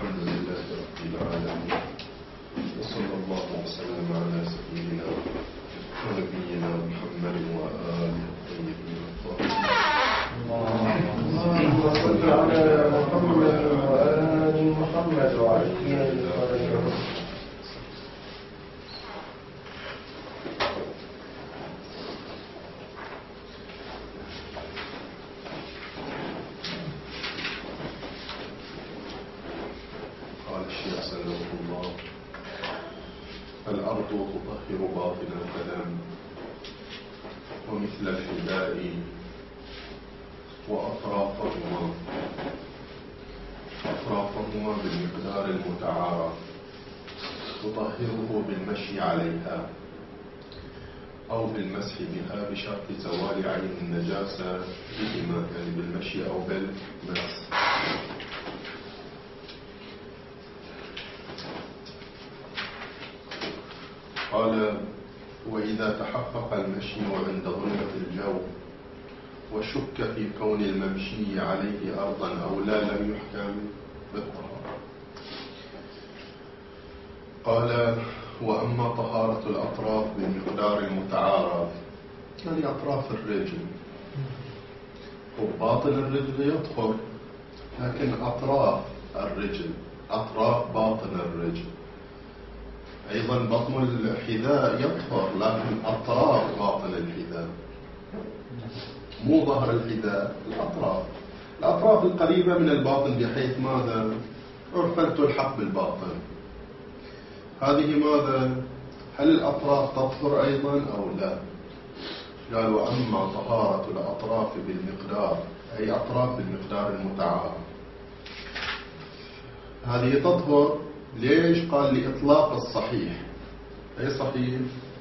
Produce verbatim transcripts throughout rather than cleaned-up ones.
الحمد لله رب العالمين، وصلى الله وسلم على سيدنا ونبينا محمد وآله الطيبين الطاهرين. اللهم صل على محمد وآل محمد وعلى آله. قال الشيخ سلمه الله: الأرض تطهر باطن القدم ومثل الحذاء وأطرافهما أطرافهما بالمقدار المتعارف تطهره بالمشي عليها أو بالمسح بها بشرط زوال عين النجاسة بهما، يعني بالمشي أو بالمسح. قال: وإذا تحقق المشي عند ظلمة الجو وشك في كون الممشي عليه أرضا أو لا لم يحكم بالطهارة. قال: وأما طهارة الأطراف بالمقدار المتعارف، يعني أطراف الرجل وباطن الرجل يطهر، لكن أطراف الرجل أطراف باطن الرجل أيضا بطن الحذاء يطهر، لكن أطراف باطن الحذاء مو ظهر الحذاء، الأطراف الأطراف القريبة من الباطن بحيث ماذا؟ عرفا تلحق بالباطن. هذه ماذا؟ هل الأطراف تطهر أيضا أو لا؟ قال: وأما طهارة الأطراف بالمقدار، أي أطراف بالمقدار المتعارف، هذه تطهر. ليش؟ قال: لإطلاق الصحيح. أي صحيح؟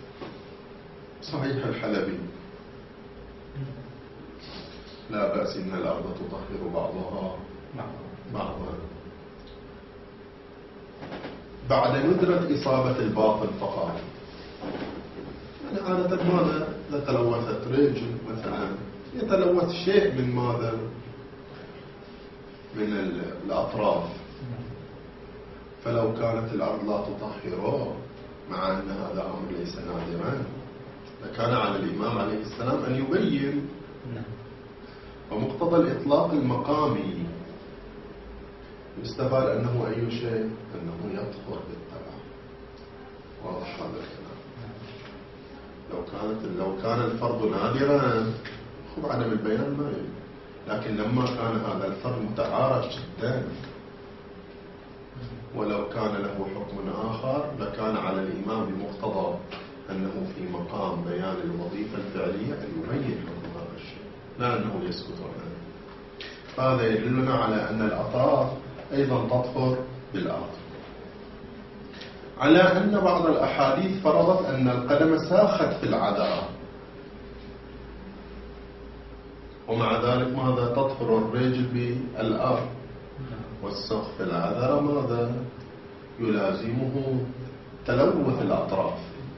صحيح الحلبي: لا بأس إن الأرض تطهر بعضها بعضا، بعد ندرة إصابة الباطن فقط. يعني عادة ماذا؟ إذا تلوثت رجل مثلا يتلوث شيء من ماذا؟ من الأطراف. فلو كانت الأرض لا تطهره، مع أن هذا أمر ليس نادرا، لكان على الإمام عليه السلام أن يبين. ومقتضى الإطلاق المقامي يستفاد أنه أي شيء؟ أنه يطهر بالطبع. واضح هذا الكلام؟ لو كانت لو كان الفرض نادرا خب عدم البيان ما يجب، لكن لما كان هذا الفرض متعارف جدا، ولو كان له حكم آخر لكان على الإمام بمقتضى أنه في مقام بيان الوظيفة الفعلية أن يبين حكم هذا الشيء، لا أنه يسكت عنه. هذا يدلنا على أن الأطراف أيضا تطهر بالأرض، على أن بعض الأحاديث فرضت أن القدم ساخت في العذراء، ومع ذلك ماذا؟ تطهر الرجل بالأرض، والسخ في العذراء ماذا؟ يلازمه تلوث الأطراف.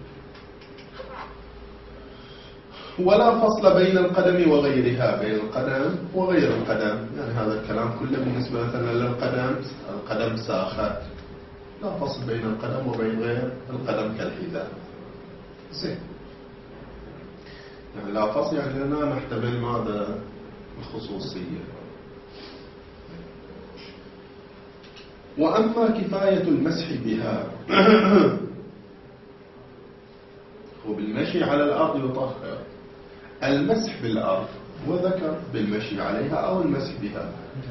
ولا فصل بين القدم وغيرها، بين القدم وغير القدم، يعني هذا الكلام كله بالنسبة مثلا للقدم، القدم ساخت، لا فصل بين القدم وبين غير القدم كالحذاء. زين، يعني لا فصل، يعني لنا نحتمل ماذا؟ الخصوصية. وأما كفاية المسح بها وبالمشي على الأرض يطهر. المسح بالأرض وذكر بالمشي عليها أو المسح بها،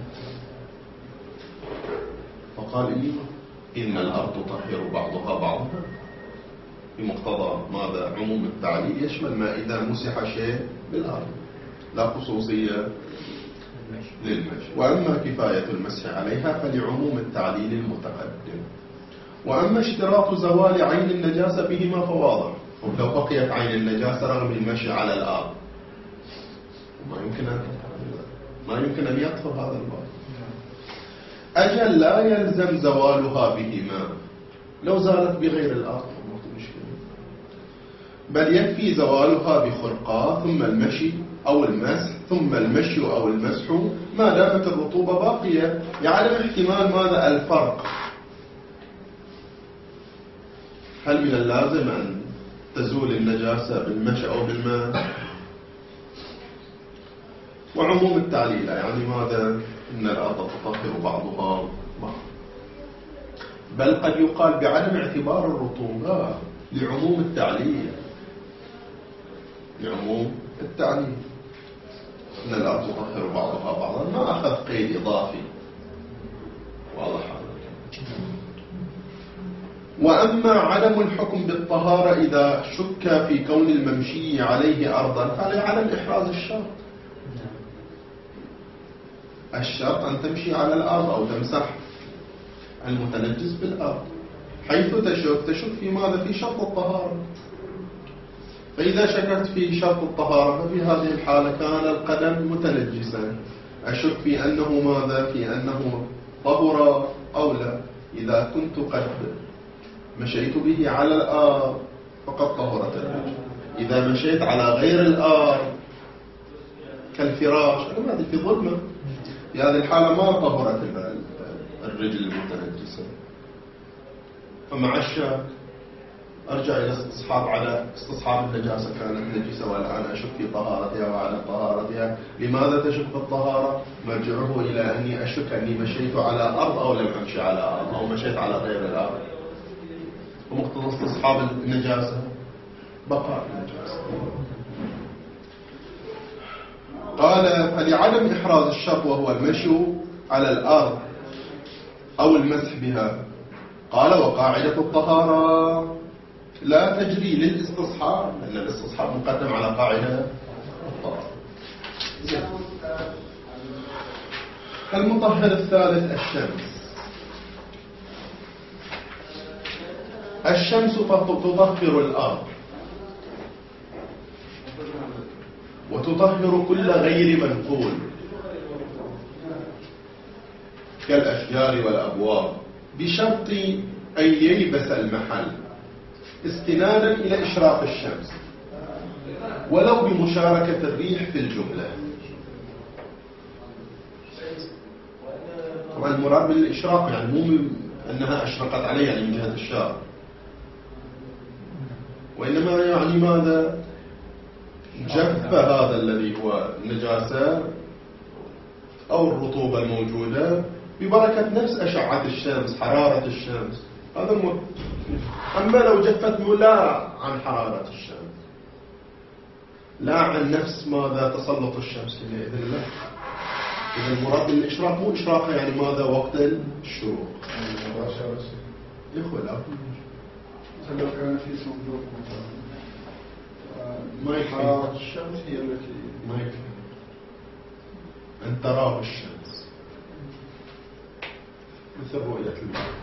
فقال إيه؟ إن الأرض تطهر بعضها بعضها، بمقتضى ماذا؟ عموم التعليل يشمل ما إذا مسح شيء بالأرض، لا خصوصية للمشي. وأما كفاية المسح عليها فلعموم التعليل المتقدم. وأما اشتراط زوال عين النجاسة بهما فواضح، ولو بقيت عين النجاسة رغم المشي على الأرض ما يمكن أن ما يمكن أن يطهر هذا الباب. أجل لا يلزم زوالها بهما، لو زالت بغير الأرض ما في مشكلة، بل يكفي زوالها بخرقة ثم المشي أو المسح ثم المشي أو المسح ما دامت الرطوبة باقية، يعلم احتمال ماذا الفرق. هل من اللازم أن تزول النجاسة بالمشي أو بالماء؟ وعموم التعليل يعني ماذا؟ إن الأرض تطهر بعضها بعض، بل قد يقال بعدم اعتبار الرطوبة لعموم التعليل، لعموم التعليل إن الأرض تطهر بعضها بعضا، ما أخذ قيد إضافي. واضح هذا. وأما عدم الحكم بالطهارة إذا شك في كون الممشي عليه أرضا فعلى عدم إحراز الشرط. الشرط أن تمشي على الأرض أو تمسح المتنجس بالأرض، حيث تشك تشك في ماذا؟ في شرط الطهارة. فإذا شككت في شرط الطهارة ففي هذه الحالة كان القدم متنجسا، أشك في أنه ماذا؟ في أنه طهر أو لا. إذا كنت قد مشيت به على الأرض فقد طهرت الرجل، إذا مشيت على غير الأرض كالفراش هذه في ظلمة، في هذه الحالة ما طهرت الرجل المتنجسة. فمع الشك أرجع إلى استصحاب على استصحاب النجاسة، كانت نجسة والآن أشك في طهارتها وعلى طهارتها. لماذا تشك في الطهارة؟ مرجعه إلى أني أشك أني مشيت على أرض أو لم أمشي على أرض أو مشيت على غير الأرض. ومقتضى استصحاب النجاسة بقاء النجاسة. قال فلعدم إحراز الشرط وهو المشي على الأرض أو المسح بها. قال وقاعدة الطهارة لا تجري للاستصحاب، لأن الاستصحاب مقدم على قاعدة الطهارة. المطهر الثالث الشمس. الشمس تطهر الأرض وتطهر كل غير منقول كالأشجار والأبواب بشرط أن ييبس المحل استنادا إلى إشراق الشمس ولو بمشاركة الريح في الجملة. طبعا المراد بالإشراق يعني مو أنها أشرقت عليه يعني من جهة الشارع، وإنما يعني ماذا؟ جف هذا الذي هو النجاسة أو الرطوبة الموجودة ببركة نفس أشعة الشمس، حرارة الشمس. هذا المراد. أما لو جفت لا عن حرارة الشمس، لا عن نفس ماذا؟ تسلط الشمس بإذن الله. إذا المراد بالإشراق مو إشراق يعني ماذا؟ وقت الشروق. يخوي لا لو كان في صندوق مثلا ما يكفي حرارة الشمس هي التي ما يكفي أن تراه الشمس مثل رؤية الماء.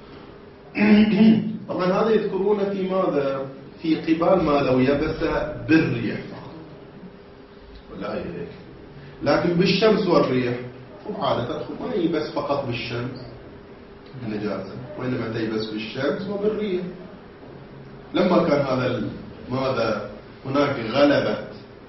طبعا هذا يذكرون في ماذا؟ في قبال ما لو يبس بالريح فقط ولا هيك، لكن بالشمس والريح وعادة تدخل ما يبس فقط بالشمس النجاسة، وإنما تيبس بالشمس وبالريح. لما كان هذا ماذا؟ هناك غلبت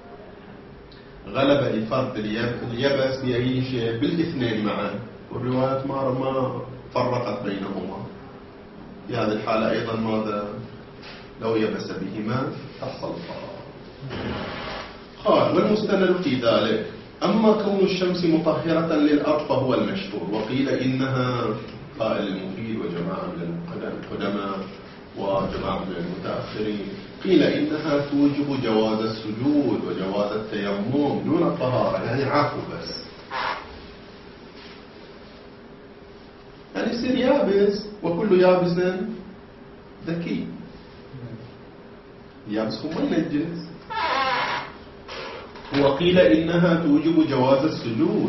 غلب لفرد اليبس بأي شيء بالاثنين معا، والروايات ما فرقت بينهما. في هذه الحالة أيضا ماذا؟ لو يبس بهما تحصل الطهارة. قال والمستند في ذلك أما كون الشمس مطهرة للأرض فهو المشهور، وقيل إنها قائل المفيد وجماعة من القدماء وجماعة من المتأخرين قيل إنها توجب جواز السجود وجواز التيمم دون الطهارة، يعني عفو بس، يعني يصير يابس وكل يابس ذكي، يابس هو ما ينجس. وقيل إنها توجب جواز السجود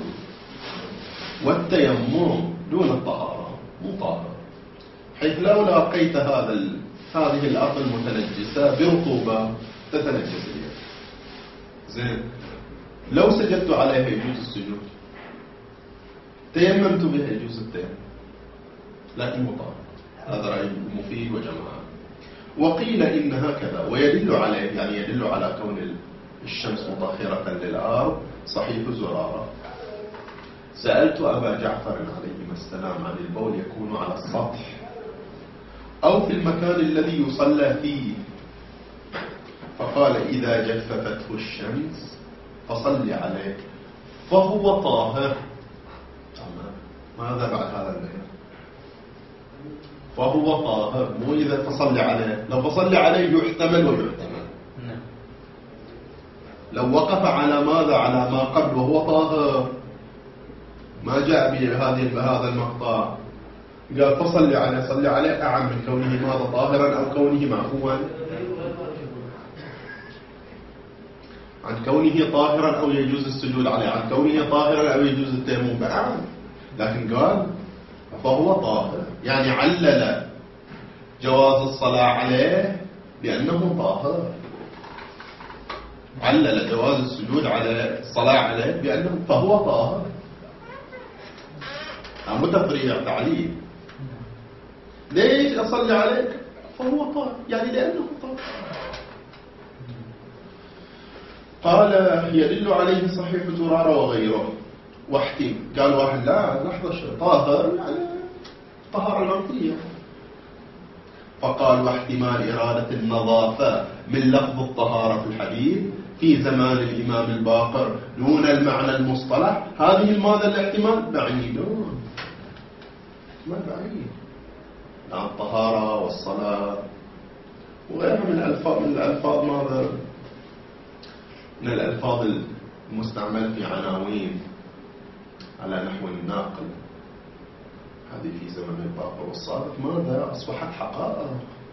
والتيمم دون الطهارة، مو طاهر، حيث لو لاقيت هذا ال... هذه الأرض المتنجسة برطوبة تتنجس اليد. زين، لو سجدت عليها يجوز السجود، تيممت بها يجوز التيمم، لكن مو طاهر. هذا رأي مفيد وجماعة. وقيل إنها كذا ويدل عليه، يعني يدل على كون الشمس مطهرة للأرض صحيح زرارة. سألت أبا جعفر عليه السلام عن البول يكون على السطح أو في المكان الذي يصلى فيه، فقال إذا جففته الشمس فصل عليه فهو طاهر. ماذا بعد هذا البيان؟ فهو طاهر، مو إذا تصلي عليه. لو تصلي عليه يحتمل ويحتمل. لو وقف على ماذا؟ على ما قبل وهو طاهر، ما جاء بهذه بهذا المقطع قال فصلي عليه، صلي عليه أعم من كونه ماذا؟ طاهرا أو كونه معفوا عن كونه طاهرا أو يجوز السجود عليه، عن كونه طاهرا أو يجوز التيمم فأعم. لكن قال فهو طاهر، يعني علل جواز الصلاة عليه بأنه طاهر، علل جواز السجود على الصلاة عليه بأنه فهو طاهر. مو تفريع، تعليل. ليش أصلي عليك؟ فهو طاهر، يعني لأنه طاهر. قال يدل عليه صحيح زرارة وغيره واحتم. قال واحد لا لحظة شيء، طاهر يعني طهارة العرفية. فقال واحتمال إرادة النظافة من لفظ الطهارة في الحديث في زمان الإمام الباقر دون المعنى المصطلح، هذه الماذا الاحتمال بعيدون، ما بعيد عن الطهارة والصلاة وغيرها من الألفاظ، من الألفاظ ماذا من الألفاظ المستعمل في عناوين على نحو الناقل. هذه في زمن الباقر والصادق ماذا أصبحت حقائق،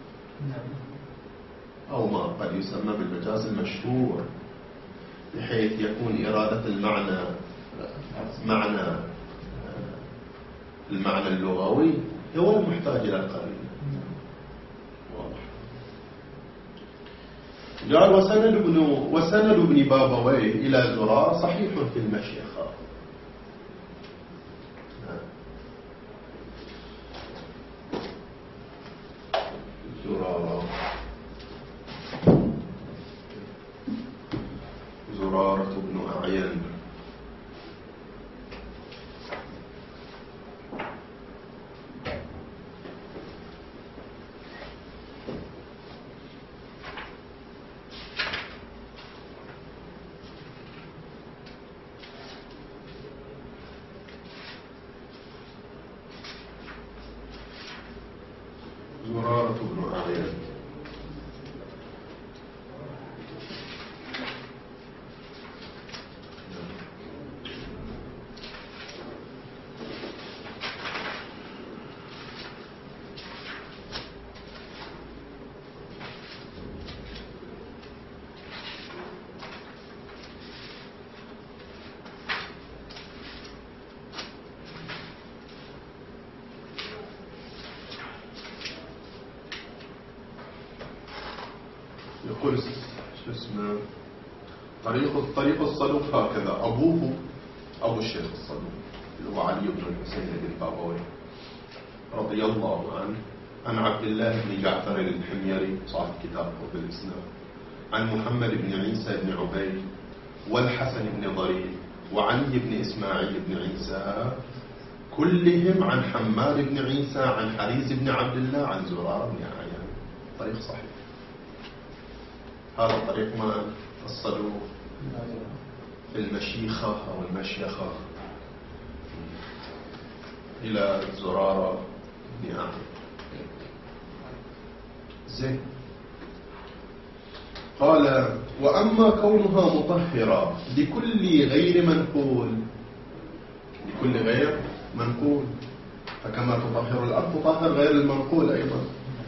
أو ما قد يسمى بالمجاز المشهور، بحيث يكون إرادة المعنى معنى المعنى اللغوي هو المحتاج إلى القرينة. واضح. قال وسند ابن وسند ابن بابويه إلى زرار صحيح في المشيخة. زرارة زرارة بن أعين زرارة بن أعين يقول شو اسمه طريق طريق الصدوق هكذا. أبوه أبو الشيخ الصدوق اللي هو علي بن الحسين بن بابويه رضي الله عنه، عن عبد الله بن جعفر الحميري صاحب كتاب حب الإسلام، عن محمد بن عيسى بن عبيد والحسن بن ضرير وعلي بن إسماعيل بن عيسى، كلهم عن حماد بن عيسى عن حريز بن عبد الله عن زرار بن أعين. طريق صحيح. هذا الطريق ما الصدوق في المشيخة أو المشيخة إلى زرارة بن أعين. زين. قال وأما كونها مطهرة لكل غير منقول، لكل غير منقول، فكما تطهر الأرض تطهر غير المنقول أيضا.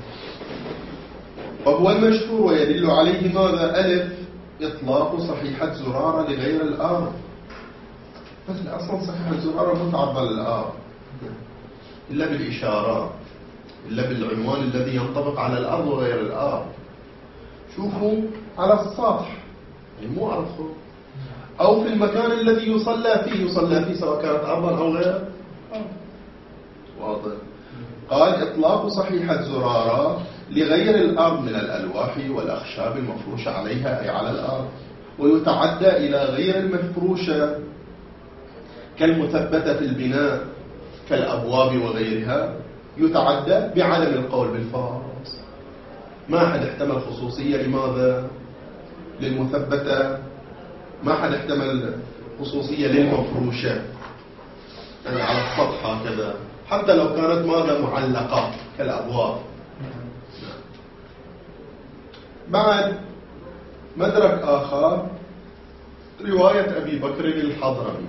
وهو المشهور ويدل عليه ماذا؟ ألف إطلاق صحيحة زرارة لغير الأرض. بس أصلا صحيحة زرارة متعرضة للأرض إلا بالإشارات، إلا بالعنوان الذي ينطبق على الأرض وغير الأرض. شوفوا على السطح يعني مو أرض، أو في المكان الذي يصلى فيه، يصلى فيه سواء كانت أرضا أو غير أرض. واضح. قال إطلاق صحيحة زرارة لغير الأرض من الألواح والأخشاب المفروشة عليها أي على الأرض. ويتعدى إلى غير المفروشة كالمثبتة في البناء كالأبواب وغيرها، يتعدى بعدم القول بالفاصل. ما حد احتمل خصوصية لماذا؟ للمثبتة. ما حد احتمل خصوصية للمفروشة يعني على السطح هكذا، حتى لو كانت ماذا معلقة كالأبواب. بعد مدرك آخر رواية أبي بكر الحضرمي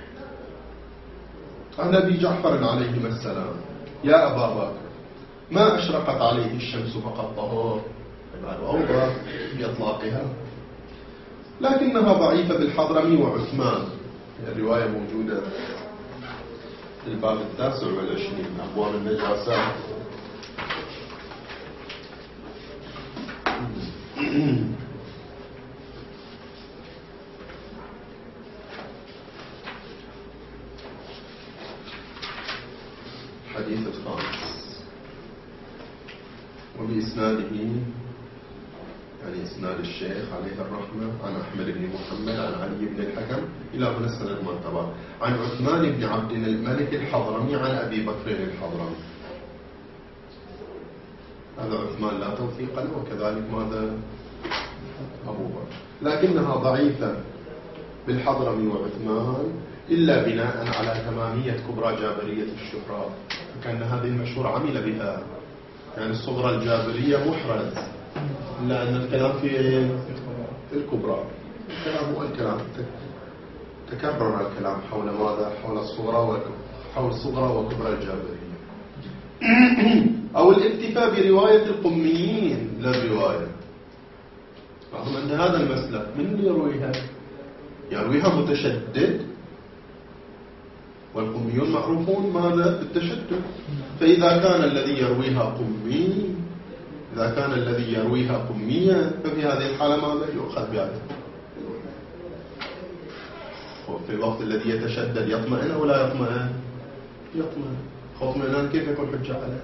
عن أبي جعفر عليهما السلام: يا أبا بكر، ما أشرقت عليه الشمس فقد طهور. أوضح بإطلاقها، لكنها ضعيفة بالحضرمي وعثمان. الرواية موجودة في الباب التاسع والعشرين أبواب النجاسات. الحديث الخامس وبإسناده يعني إسناد الشيخ عليه الرحمة عن أحمد بن محمد عن علي بن الحكم إلى هنا السند معتبر عن عثمان بن عبد الملك الحضرمي عن أبي بكر الحضرمي. هذا عثمان لا توثيق له، وكذلك ماذا أبو بكر، لكنها ضعيفة بالحضرمي وعثمان إلا بناء على تمامية كبرى جابرية الشهرة، كأن هذه المشهور عمل بها، يعني الصغرى الجابرية محرز، إلا أن الكلام في في الكبرى. الكلام هو الكلام تكرر الكلام حول ماذا؟ حول الصغرى حول الصغرى وكبرى الجابرية. أو الاكتفاء برواية القميين للرواية، رغم أن هذا المسلك من اللي يرويها؟ يرويها متشدد، والقميون معروفون ماذا؟ بالتشدد. فإذا كان الذي يرويها قمي إذا كان الذي يرويها قميا ففي هذه الحالة ماذا يؤخذ بهذا؟ في الوقت الذي يتشدد يطمئن أو لا يطمئن؟ يطمئن. اطمئنان كيف يكون حجة عليه؟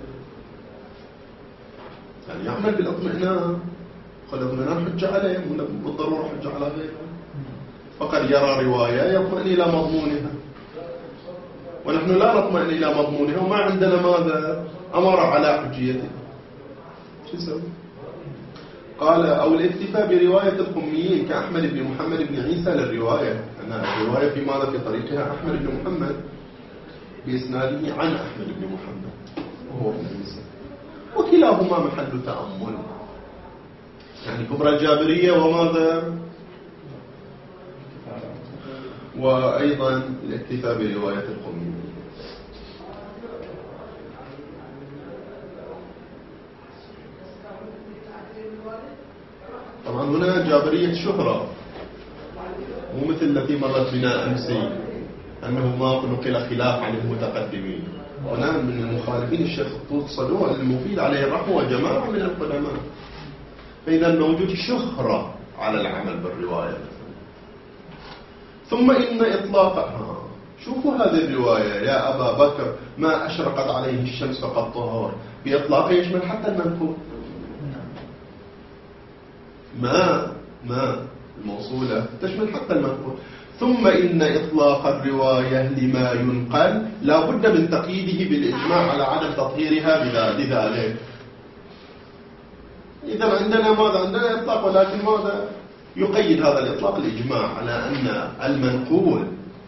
يعني يعمل بالاطمئنان، فالاطمئنان حجة عليه بالضرورة حجة على غيره. فقد يرى رواية يطمئن إلى مضمونها، ونحن لا نطمئن إلى مضمونها وما عندنا ماذا؟ أمر على حجيته. شو يسوي؟ قال: أو الاكتفاء برواية القميين كأحمد بن محمد بن عيسى للرواية، أن الرواية في ماذا؟ في طريقها أحمد بن محمد بإسناده عن أحمد بن محمد وهو ابن عيسى، وكلاهما محل تأمل، يعني كبرى الجابرية وماذا؟ وأيضا الاكتفاء برواية القميين. طبعا هنا جابرية شهرة، مو مثل التي مرت بنا أمسي أنه ما نقل خلاف عن المتقدمين. هنا من المخالفين الشيخ الطوط صدوق المفيد عليه الرحمة وجماعة من القدماء. فإذا موجود شهرة على العمل بالرواية. ثم إن إطلاقها، شوفوا هذه الرواية: يا أبا بكر، ما أشرقت عليه الشمس فقد طهر، بإطلاقها يشمل حتى المنقول. ما ما الموصولة تشمل حتى المنقول. ثم إن إطلاق الرواية لما ينقل لا بد من تقييده بالإجماع على عدم تطهيرها بذلك. إذا عندنا ماذا؟ عندنا إطلاق، ولكن ماذا يقيد هذا الإطلاق؟ الإجماع على أن المنقول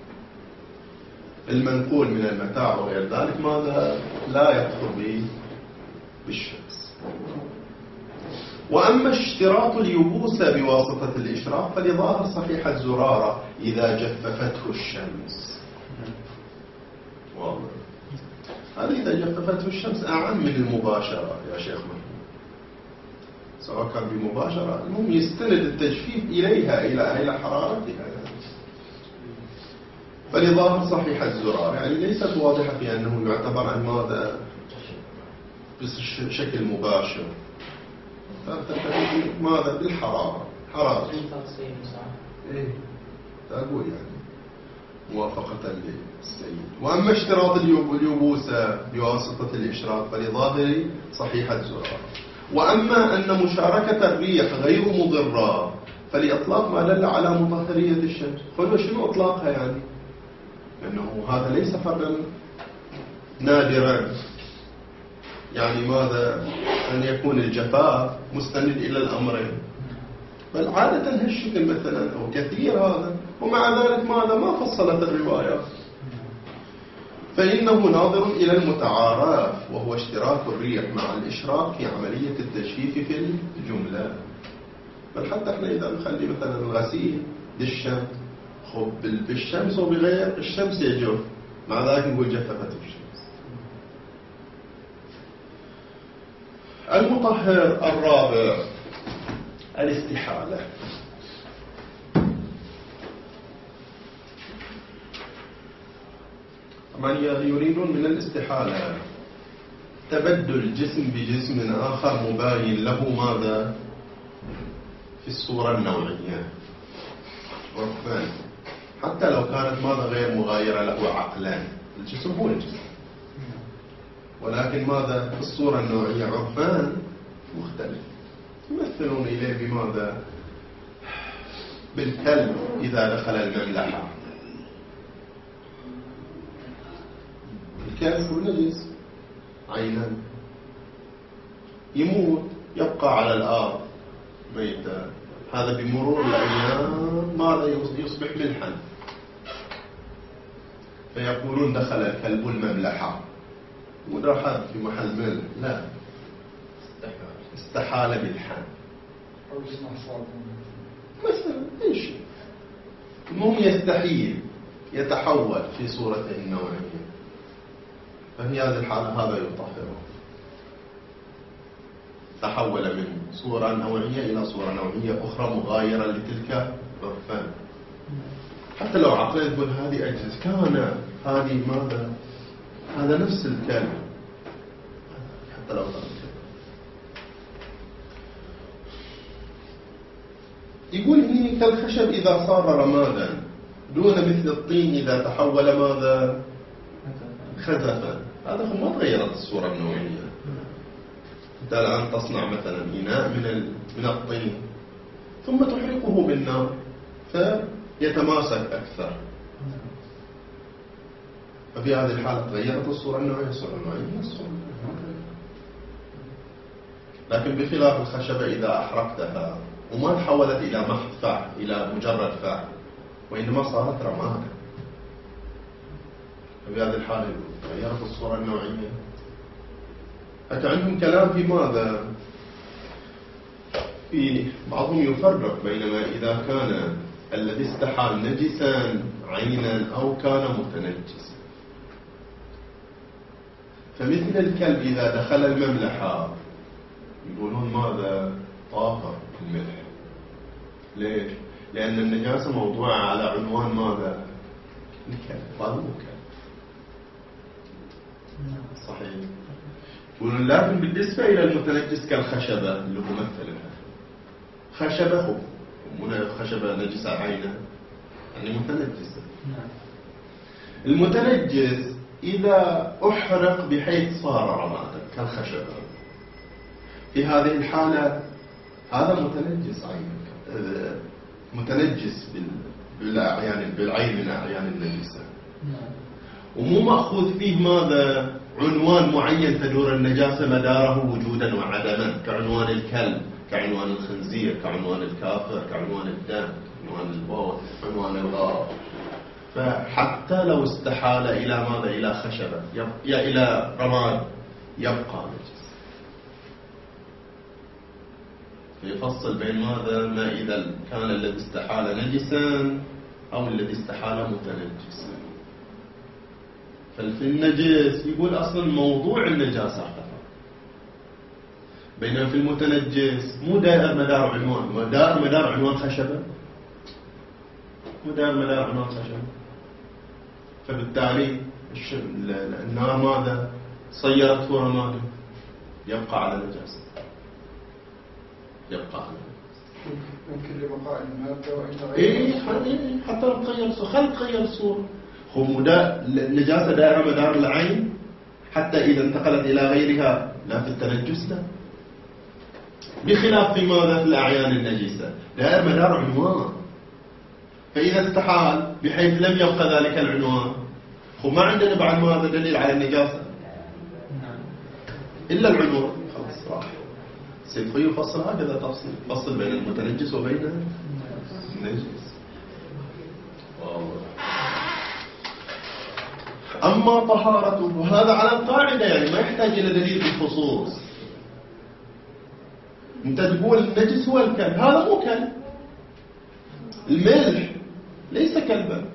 المنقول من المتاع وغير ذلك ماذا؟ لا يطهر بالشمس. وأما اشتراط اليبوس بواسطة الإشراق فلظاهر صحيح الزرارة إذا جففته الشمس. واضح. هذا إذا جففته الشمس أعم من المباشرة يا شيخ محمد، سواء كان بمباشرة، المهم يستند التجفيف إليها إلى إلى حرارتها. فلظاهر صحيح الزرارة يعني ليست واضحة في أنه يعتبر عن ماذا؟ بشكل مباشر، ماذا؟ بالحرارة، حرارة. إيه تقول يعني موافقة للسيد. وأما اشتراط اليبوس بواسطة الإشراق فلظاهر صحيح الزرارة. وأما أن مشاركة الريح غير مضرة فلإطلاق ما دل على مطهرية الشمس. قلوا شنو إطلاقها يعني؟ لأنه هذا ليس فردا نادرا، يعني ماذا أن يكون الجفاف مستند إلى الأمرين، بل عادة هالشكل مثلا أو كثير هذا، ومع ذلك ماذا ما فصلت الروايات. فإنه ناظر إلى المتعارف وهو اشتراك الريح مع الإشراق في عملية التجفيف في الجملة. بل حتى احنا إذا نخلي مثلا الغسيل بالشمس، خب بالشمس وبغير الشمس يجف، مع ذلك نقول جففت الشمس. المطهر الرابع الاستحالة. من يريدون من الاستحالة تبدل جسم بجسم آخر مباين له ماذا في الصورة النوعية عرفان، حتى لو كانت ماذا غير مغايرة له عقلا، الجسم هو الجسم، ولكن ماذا في الصورة النوعية عرفان مختلف. يمثلون إليه بماذا؟ بالكلب إذا دخل المملحة. الكلب هو نجس عينا، يموت يبقى على الأرض ميتا، هذا بمرور الأيام ماذا يصبح ملحا، فيقولون دخل الكلب المملحة، ودخل في محل ملح، لا، استحال بالحال أو يسمع صوت مثلا ايش، المهم يستحيل يتحول في صورته النوعية، ففي هذه الحالة هذا يطهره، تحول من صورة نوعية إلى صورة نوعية أخرى مغايرة لتلك عرفان. حتى لو عقلت تقول هذه أجهزة كان هذه ماذا، هذا نفس الكلمة، حتى لو كان يقول هي كالخشب إذا صار رمادا دون مثل الطين إذا تحول ماذا خزفا. هذا هو ما تغيرت الصورة النوعية. أنت الآن تصنع مثلا إناء من من الطين ثم تحرقه بالنار فيتماسك أكثر، ففي هذه الحالة تغيرت الصورة النوعية. الصورة النوعية الصورة النوعية، لكن بخلاف الخشبة إذا أحرقتها وما تحولت إلى محض فعل، إلى مجرد فعل، وإنما صارت رمادا، ففي هذه الحالة تغيرت الصورة النوعية. حتى عندهم كلام في ماذا، في بعضهم يفرق بينما إذا كان الذي استحال نجسا عينا أو كان متنجسا. فمثل الكلب إذا دخل المملحة يقولون ماذا طاهر الملح. ليش؟ لأن النجاسة موضوعة على عنوان ماذا؟ الكلب، هذا مو كلب صحيح. يقولون لكن بالنسبة إلى المتنجس كالخشبة اللي هو مثلها، خشبة هو خشبة نجسة عينه يعني متنجسة. المتنجس إذا أحرق بحيث صار رمادا كالخشبة، في هذه الحالة هذا متنجس عينه، متنجس بالأعيان، بالعين من أعيان النجسة، ومو مأخوذ فيه ماذا عنوان معين تدور النجاسة مداره وجودا وعدما، كعنوان الكلب، كعنوان الخنزير، كعنوان الكافر، كعنوان الدم، كعنوان البول، عنوان الغار. فحتى لو استحال إلى ماذا، إلى خشبة يا إلى رماد يبقى نجس. يفصل بين ماذا، ما إذا كان الذي استحال نجسا أو الذي استحال متنجسا. ففي النجس يقول أصلا موضوع النجاسة اختفى، بينما في المتنجس مو دائر مدار عنوان، مو دائر مدار عنوان خشبة، مو دائر مدار عنوان خشبة. فبالتالي النار ماذا صيرته رمادا، يبقى على نجاسة، يبقى على نجاسة. ممكن لبقاء المادة وإن تغير إيه حتى لو تغير صورة، خل تغير صورة. هو مدا... النجاسة دائرة مدار العين حتى إذا انتقلت إلى غيرها لا في التنجس لا. بخلاف في ماذا في الأعيان النجسة دائر مدار عنوان. فإذا استحال بحيث لم يبقى ذلك العنوان، وما عندنا بعد ماذا دليل على النجاسة إلا العنوان، خلاص راح. سيد خوي يفصل هكذا تفصيل، فصل بين المتنجس وبين النجس. أما طهارته وهذا على القاعدة، يعني ما يحتاج إلى دليل بالخصوص. أنت تقول النجس هو الكلب، هذا مو كلب. الملح ليس كلبا،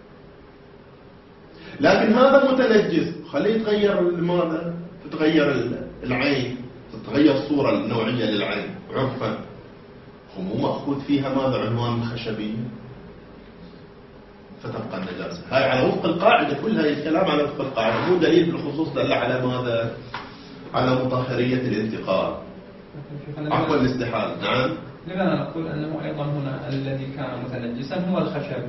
لكن هذا متنجس، خليه يتغير الماذا؟ تتغير العين، تتغير الصورة النوعية للعين عرفا، ومو مأخوذ فيها ماذا؟ عنوان خشبي، فتبقى النجاسة. هاي على وفق القاعدة، كل هاي الكلام على وفق القاعدة، مو دليل بالخصوص دل على ماذا؟ على مطهرية الانتقال عفوا الاستحالة. نعم. لماذا نقول أنه أيضا هنا الذي كان متنجسا هو الخشب،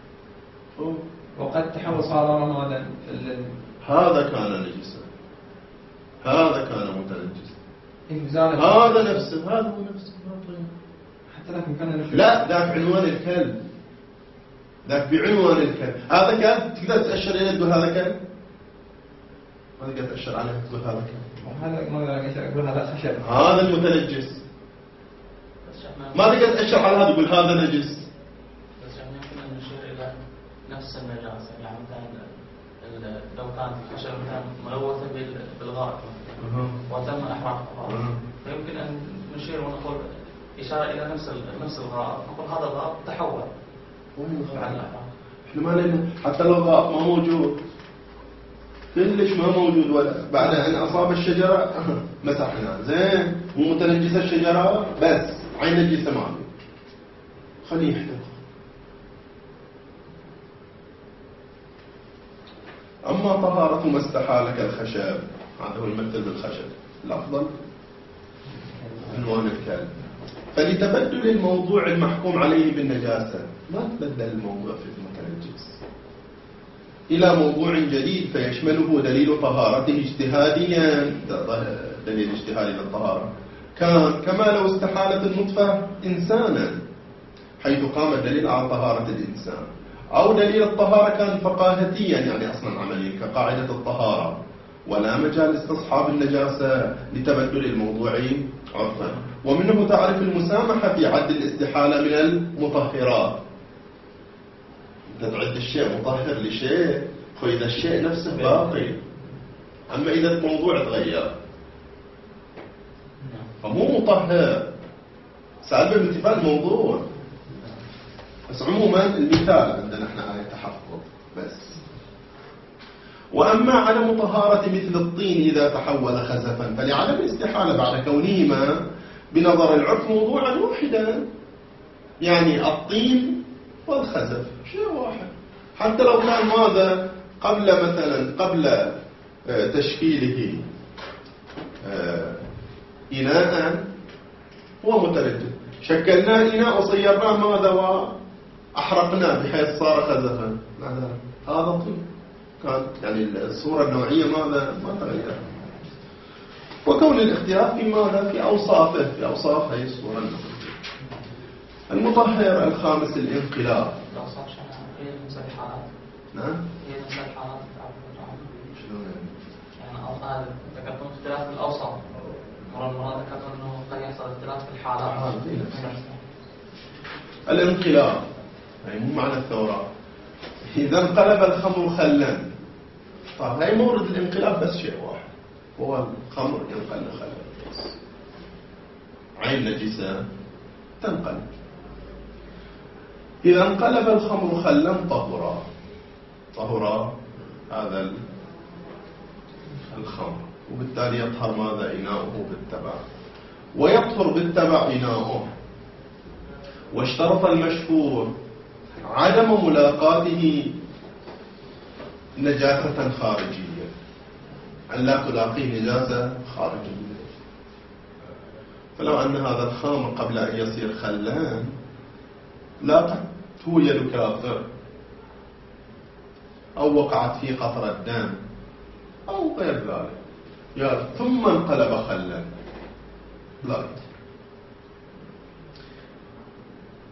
وقد تحول صار رمادا. هذا كان نجسا، هذا كان متنجسا، هذا نفسه، هذا هو نفسه، حتى لكن كان لا، ذاك عنوان الكلب، ذاك بعنوان الكلب. هذا كلب تقدر تأشر إليه تقول هذا كلب، ما تقدر تأشر عليه تقول هذا كلب. هذا ما يقول هذا خشب، هذا المتنجس. ما تقدر تأشر على هذا تقول هذا نجس. بس يعني يمكن أن نشير إلى نفس النجاسة، يعني مثلا لو كان الخشب مثلا ملوثا بالغاء وتم إحراقه، فيمكن أن نشير ونقول إشارة إلى نفس نفس الغاء، نقول هذا الغاء تحول. احنا ما لنا حتى لو الغاء ما موجود، كلش ما موجود، ولا بعد أن أصاب الشجرة مسحنا زين، مو متنجسة الشجرة بس عين نجسة ما في، خليه يحترق. أما طهارة ما استحال كالخشب، هذا هو المثل بالخشب، الأفضل عنوان الكلب. فلتبدل الموضوع المحكوم عليه بالنجاسة، ما تبدل الموضوع في المتنجس إلى موضوع جديد فيشمله دليل طهارته اجتهاديا، دليل اجتهادي للطهارة، كان كما لو استحالت النطفة إنسانا، حيث قام الدليل على طهارة الإنسان، أو دليل الطهارة كان فقاهتيا، يعني أصلا عمليا كقاعدة الطهارة، ولا مجال استصحاب النجاسة لتبدل الموضوع عرفا. ومنه تعرف المسامحة في عد الاستحالة من المطهرات، تعد الشيء مطهر لشيء، فإذا الشيء نفسه باقي، أما إذا الموضوع تغير فمو مطهر، سألب بامتثال الموضوع. بس عموما المثال عندنا احنا على التحفظ بس. وأما عدم طهارة مثل الطين إذا تحول خزفا، فلعدم الاستحالة بعد كونهما بنظر العرف موضوعا واحدا، يعني الطين والخزف شيء واحد، حتى لو كان ماذا قبل مثلا قبل تشكيله إناء هو متردد، شكلناه إناء وصيرناه ماذا وأحرقناه بحيث صار خزفا، هذا طين كان، يعني الصورة النوعية ماذا ما تغير. وكون الاختلاف في ماذا في أوصافه، في أوصاف هذه الصورة النوعية. المطهر الخامس الانقلاب. هي المسلحات. نعم. هي المسلحات تعرفون. شلون يعني؟ يعني أوصاف ذكرتم اختلاف في الأوصاف. مرة مرة ذكرتم إنه قد يحصل اختلاف في الحالات. الانقلاب يعني مو معنى الثورة. إذا انقلب الخمر خلا، طيب هاي مورد الانقلاب بس شيء واحد، هو الخمر ينقلب خلا بس. عين نجسة تنقلب. إذا انقلب الخمر خلا طهرا، طهرا هذا الخمر، وبالتالي يطهر ماذا إناؤه بالتبع، ويطهر بالتبع إناؤه. واشترط المشهور عدم ملاقاته نجاسة خارجية، أن لا تلاقيه نجاسة خارجية. فلو أن هذا الخمر قبل أن يصير خلان لاقته يد كافر، أو وقعت فيه قطرة دم أو غير ذلك، ثم انقلب خلا، لا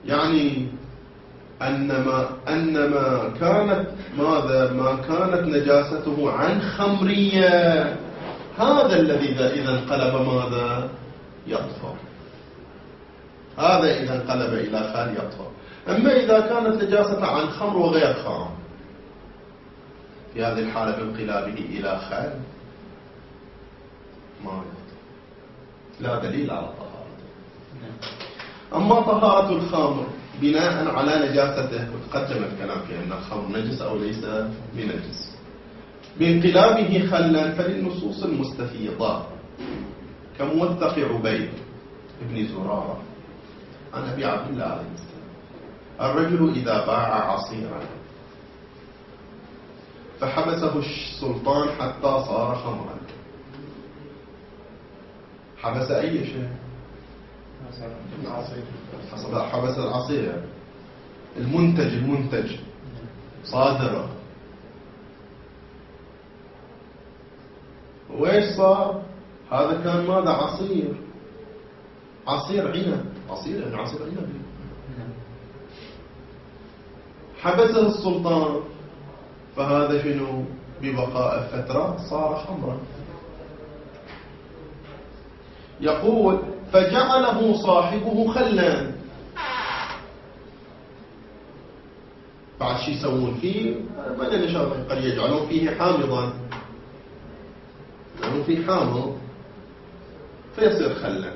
يعني أنما أنما كانت ماذا ما كانت نجاسته عن خمرية، هذا الذي إذا انقلب ماذا يطهر، هذا إذا انقلب إلى خال يطهر. أما إذا كانت نجاسة عن خمر وغير خام، في هذه الحالة بانقلابه إلى خال ما يطهر، لا دليل على طهارته. أما طهارة الخمر بناء على نجاسته، وتقدم الكلام في أن الخمر نجس أو ليس بنجس، بانقلابه خلا فللنصوص المستفيضة كموثق عبيد بن زرارة عن أبي عبد الله عليه السلام: الرجل إذا باع عصيرا فحبسه السلطان حتى صار خمرا. حبس أي شيء؟ حبس العصير، المنتج المنتج صادرة. وإيش صار؟ هذا كان ماذا؟ عصير، عصير عنب، عصير يعني عصير عنب. حبسه السلطان، فهذا شنو؟ ببقاء فترة صار خمرا. يقول: فجعله صاحبه خلا. بعد شي يسوون فيه ما ادري ايش، قد يجعلون فيه حامضا، يجعلون فيه حامض فيصير خلا.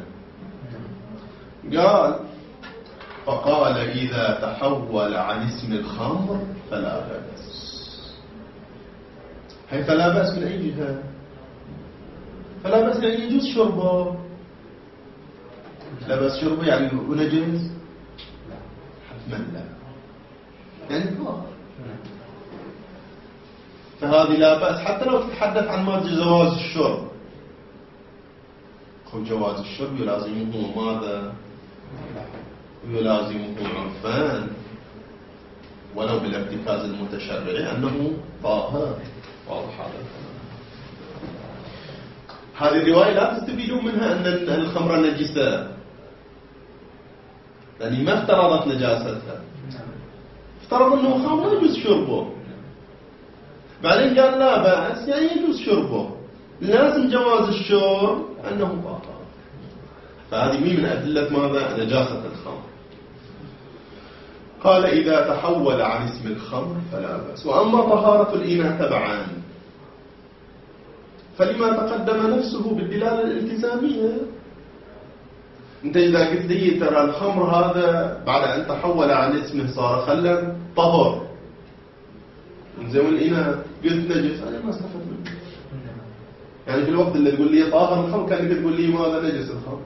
قال: فقال: إذا تحول عن اسم الخمر فلا بأس. هي فلا بأس من أي جهة؟ فلا بأس يعني يجوز شربه. لا بأس شربه يعني ونجس؟ حتما لا، يعني طاهر. فهذه لا بأس حتى لو تتحدث عن ماذا جواز الشرب. قل جواز الشرب يلازمه ماذا؟ يلازمه عرفان ولو بالارتكاز المتشرعي أنه طاهر. واضح هذا الكلام. هذه الرواية لا تستفيدون منها أن الخمر نجسة، لأنه ما افترضت نجاستها، افترض أنه خمر يجوز شربه، بعدين قال لا بأس يعني يجوز شربه، لازم جواز الشرب أنه طاهر. فهذه مين من أدلة ماذا؟ نجاسة الخمر. قال: إذا تحول عن اسم الخمر فلا بأس. وأما طهارة الإناء تبعا فلما تقدم نفسه بالدلالة الالتزامية. أنت إذا قلت لي ترى الخمر هذا بعد أن تحول عن اسمه صار خلا طهر، زي الإناء قلت نجس، أنا ما استفدت منه. يعني في الوقت اللي تقول لي طاهر الخمر كان تقول لي ماذا؟ نجس الخمر.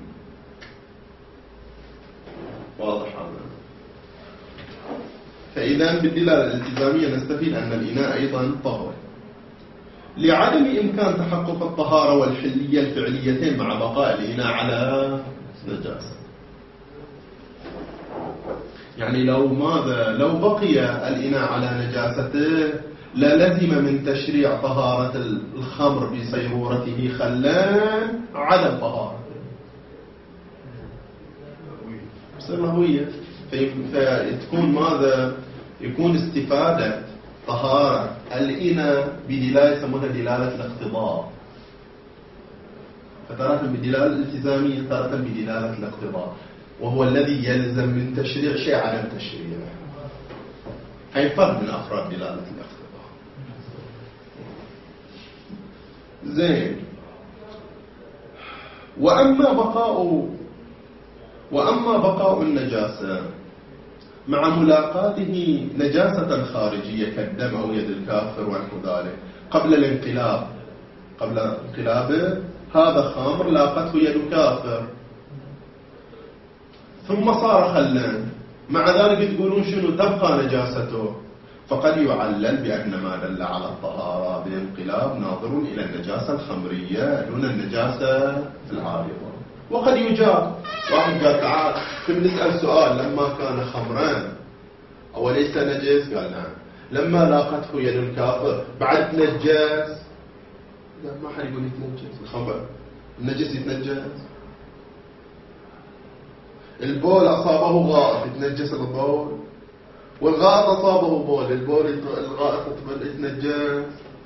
واضح هذا. فإذا بالدلالة الالتزامية نستفيد أن الإناء أيضا طهر، لعدم إمكان تحقق الطهارة والحلية الفعليتين مع بقاء الإناء على نجاسة. يعني لو ماذا؟ لو بقي الإناء على نجاسته للزم من تشريع طهارة الخمر بصيرورته خلان عدم طهارته، بصير هوية. فتكون ماذا؟ يكون استفادة طهارة الإناء بدلالة يسمونها دلالة الاقتضاء، فتارة بدلالة الالتزامية، تارة بدلالة الاقتضاء، وهو الذي يلزم من تشريع شيء عدم تشريع. هي فرد من أفراد دلالة الاقتضاء. زين. وأما بقاء وأما بقاء النجاسة مع ملاقاته نجاسة خارجية كالدم أو يد الكافر ونحو ذلك قبل الانقلاب، قبل انقلابه هذا خمر لاقته يد كافر ثم صار خلا، مع ذلك تقولون شنو؟ تبقى نجاسته. فقد يعلل بأن ما دل على الطهارة بالانقلاب ناظر إلى النجاسة الخمرية دون النجاسة العارضة. وقد يجاب واحد قال تعال كم نسأل سؤال: لما كان خمرا أوليس نجس؟ قال نعم. لما لاقته يد الكافر بعد نجس؟ لا، ما حد يقول يتنجس. الخمر النجس يتنجس؟ البول أصابه غائط يتنجس البول، والغائط أصابه بول، البول الغائط يتنجس.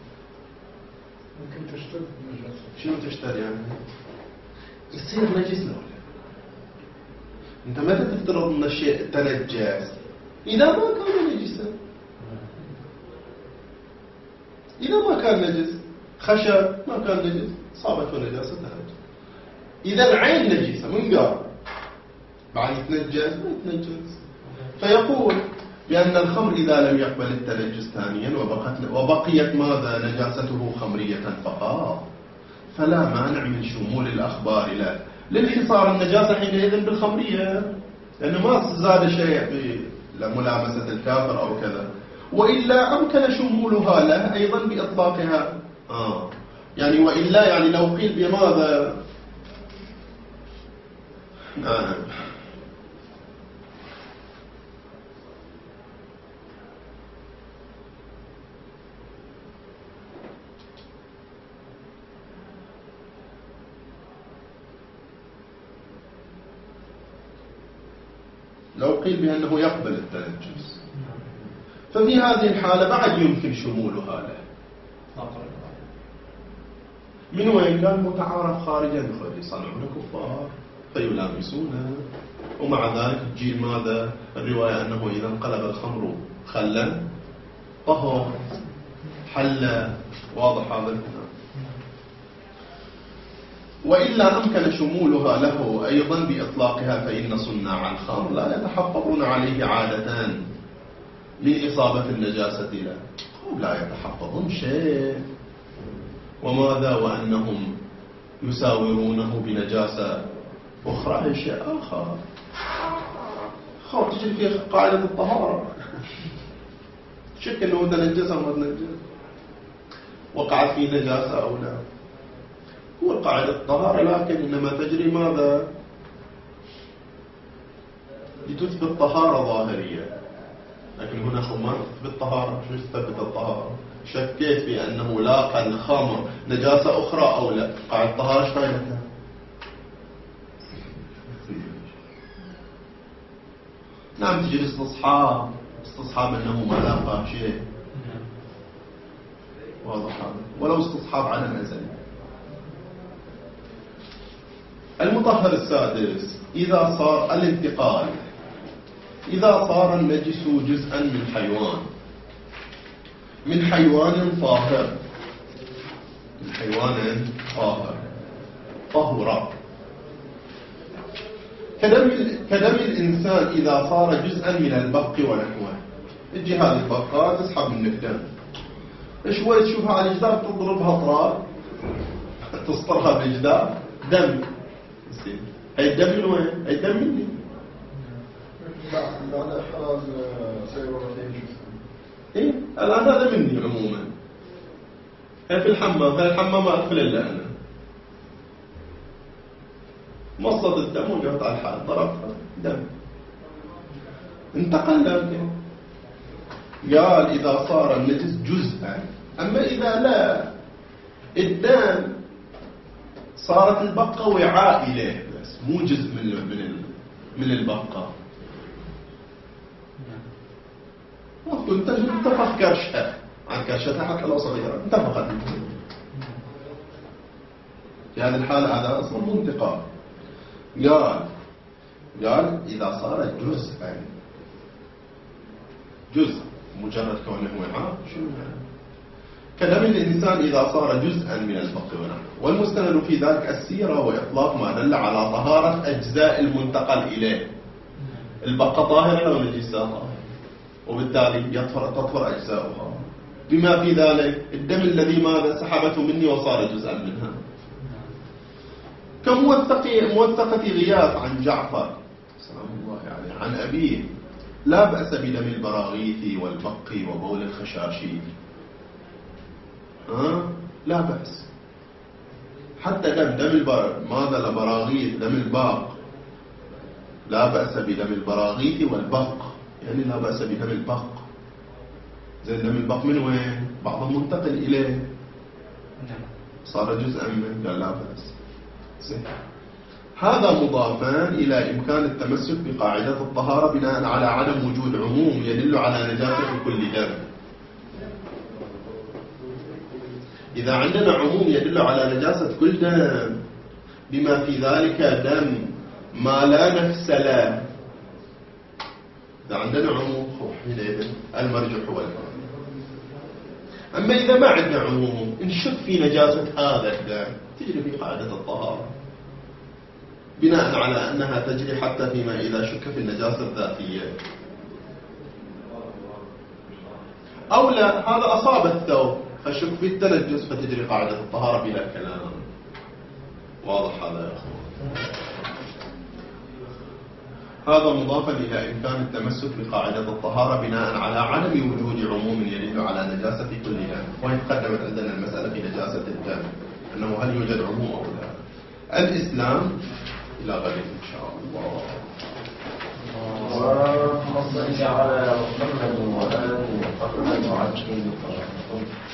ممكن تشتد النجاسة. شنو تشتري يعني؟ يصير نجس لو لا؟ أنت متى تفترض أن الشيء تنجس؟ إذا ما كان نجسا. إذا ما كان نجس، خشب ما كان نجس، صابته نجاسة تنجس. إذا العين نجسة من قال بعد يتنجس ما يتنجس. فيقول بأن الخمر إذا لم يقبل التنجس ثانيا وبقت وبقيت ماذا نجاسته خمرية فقط، فلا مانع من شمول الأخبار له للحصار النجاسة حينئذ بالخمرية، لأنه ما زاد شيء بملامسة الكافر أو كذا، وإلا أمكن شمولها له أيضا بإطلاقها. آه. يعني وإلا يعني لو قيل بماذا نعم لو قيل بأنه يقبل التنجس، ففي هذه الحالة بعد يمكن شمولها له. من وين؟ قال متعارف خارجا يصنعون كفار فيلامسونه، ومع ذلك تجي ماذا الرواية أنه إذا انقلب الخمر خلا طهر حل. واضح هذا الكلام. وإلا أمكن شمولها له أيضا بإطلاقها، فإن صناع الخمر لا يتحفظون عليه عادة لإصابة النجاسة له. لا يتحفظون شيء، وماذا وأنهم يساورونه بنجاسة أخرى هي شيء آخر. خلاص تجي في قاعدة الطهارة شك أنه تنجس أو ما تنجس، وقعت فيه نجاسة أو لا، هو قاعدة الطهارة، لكن إنما تجري ماذا لتثبت طهارة ظاهرية، لكن هنا ما تثبت طهارة. شو تثبت الطهارة؟ شكيت في أنه لاقى الخمر نجاسة أخرى أو لا، قاعدة الطهارة ايش فائدتها؟ نعم تجي الاستصحاب، استصحاب أنه ما لاقى شيء، واضح هذا، ولو استصحاب على الأزل. المطهر السادس إذا صار الانتقال، إذا صار النجس جزءا من حيوان، من حيوان طاهر، من حيوان طاهر طهر، كدم كدم الإنسان إذا صار جزءا من البق ونحوه. تجي هذه البقات تسحب من الدم شوي، تشوفها على الجدار تضربها طراد تسطرها بالجدار دم. هاي الدم من وين؟ هاي الدم مني. بعد إحراز سيارتين جزء. إيه الآن هذا مني عموما. هاي في الحمام، هاي الحمام ما أدخل إلا أنا. مصت الدم وجبت على الحال ضربتها دم انتقل لكن. قال إذا صار النجس جزءا، أما إذا لا الدم صارت البقة وعاء إليه بس، مو جزء من من من البقة. كنت انتفخ كرشها عن كرشتها حتى لو صغيرة انتفخت. في هذه الحالة هذا أصلا منتقال. قال قال إذا صار جزءا، جزء مجرد كونه وعاء شنو يعني؟ كدم الإنسان إذا صار جزءا من البق ونحوه. والمستند في ذلك السيرة وإطلاق ما دل على طهارة أجزاء المنتقل إليه. البقة طاهرة أو نجسة طاهرة، وبالتالي يطهر تطهر أجزاؤها، بما في ذلك الدم الذي ماذا سحبته مني وصار جزءا منها. كموثق موثقة غياث عن جعفر سلام الله عليه عن أبيه لا بأس بدم البراغيث والبق وبول الخشاشي. ها لا بأس، حتى دم دم البر ماذا البراغيث دم الباق لا بأس بدم البراغيث والبق، يعني لا بأس بدم البق. زي دم البق من وين؟ بعض منتقل إليه صار جزءا منه، قال لا بأس. هذا مضافان إلى إمكان التمسك بقاعدة الطهارة بناء على عدم وجود عموم يدل على نجاسة كل دم. إذا عندنا عموم يدل على نجاسة كل دم بما في ذلك دم ما لا نفس له، إذا عندنا عموم حينئذ المرجح هو الفرق. أما إذا ما عندنا عموم نشك في نجاسة هذا الدم تجري في قاعدة الطهارة بناء على أنها تجري حتى فيما إذا شك في النجاسة الذاتية. أو لا، هذا أصاب الثوب فشك في التنجس فتجري قاعدة الطهارة بلا كلام. واضح هذا يا أخوان؟ هذا مضافا إلى إمكان التمسك بقاعدة الطهارة بناء على عدم وجود عموم يدل على نجاسة كل دم. وإن تقدمت عندنا المسألة في نجاسة الدم أنه هل يوجد عموم أو لا. الإسلام إلى غد إن شاء الله. اللهم صل على محمد وآل محمد وعجل